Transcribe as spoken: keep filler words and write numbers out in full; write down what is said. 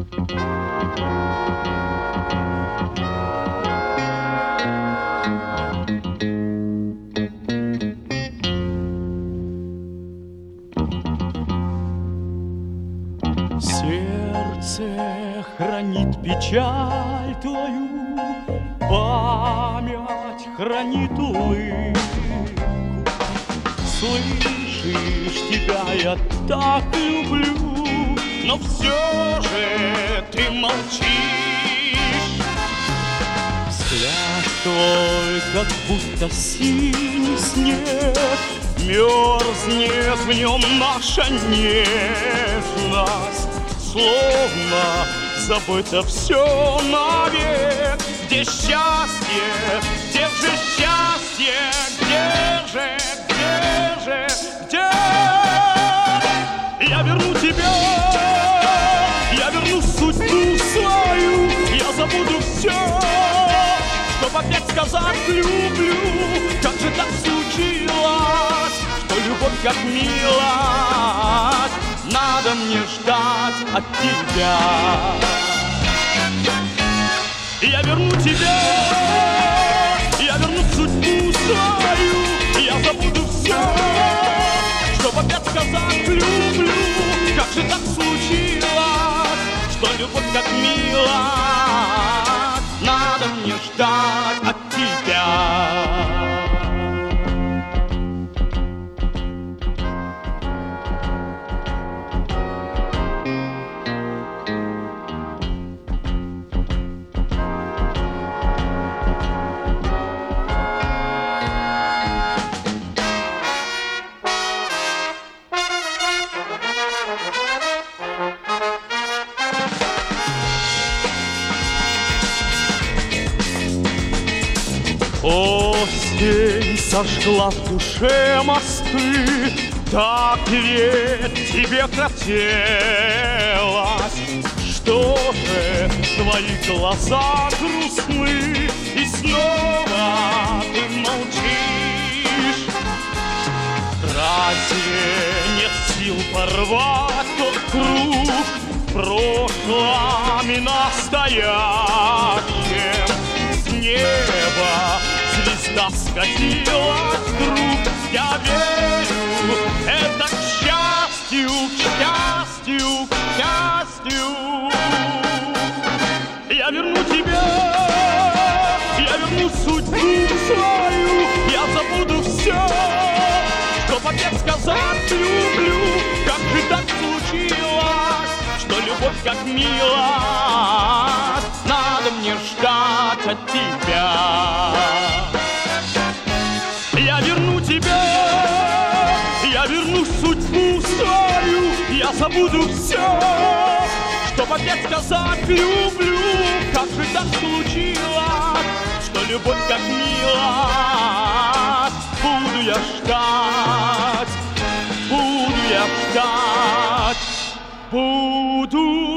Сердце хранит печаль твою, память хранит улыбку. Слышишь, тебя я так люблю, но все же ты молчишь. Взгляд твой, как будто синий снег, мерзнет в нем наша нежность. Словно забыто все навек. Где счастье, где же счастье, где же, где же, где? Я верну тебя, я верну судьбу свою, я забуду все, чтоб опять сказать люблю. Как же так случилось, что любовь как милость надо мне ждать от тебя. Я верну тебя, я верну судьбу свою, я забуду все, чтоб опять сказать люблю. Как же так случилось, что любовь как милость надо мне ждать от тебя. Осень сожгла в душе мосты, так ведь тебе хотелось. Что же твои глаза грустны, и снова ты молчишь? Разве нет сил порвать тот круг в прошлом и настоящем? С неба звезда скатилась вдруг. Я верю, это к счастью, к счастью, к счастью. Я верну тебя, я верну судьбу свою, я забуду все, чтоб опять сказать люблю. Как же так случилось, что любовь как милость надо мне ждать от тебя. Я верну тебя, я верну судьбу свою, я забуду все, чтоб опять сказать люблю. Как же так случилось, что любовь как милость буду я ждать, буду я ждать, буду